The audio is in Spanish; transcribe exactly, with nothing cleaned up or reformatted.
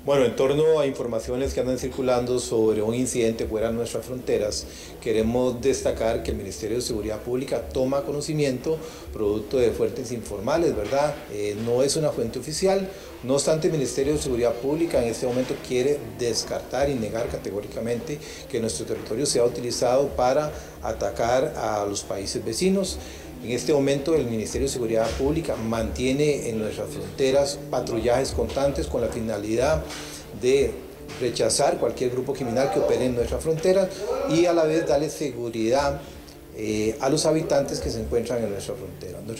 Bueno, en torno a informaciones que andan circulando sobre un incidente fuera de nuestras fronteras, queremos destacar que el Ministerio de Seguridad Pública toma conocimiento producto de fuentes informales, ¿verdad? Eh, no es una fuente oficial, no obstante el Ministerio de Seguridad Pública en este momento quiere descartar y negar categóricamente que nuestro territorio sea utilizado para atacar a los países vecinos. En este momento el Ministerio de Seguridad Pública mantiene en nuestras fronteras patrullajes constantes con la finalidad de rechazar cualquier grupo criminal que opere en nuestras fronteras y a la vez darle seguridad eh, a los habitantes que se encuentran en nuestra frontera.